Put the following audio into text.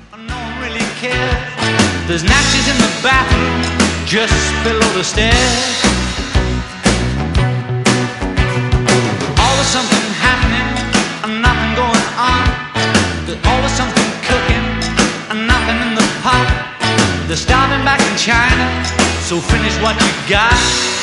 No one really cares. There's matches in the bathroom just below the stairs. Always something happening and nothing going on. There's always something cooking and nothing in the pot. They're starving back in China, so finish what you got.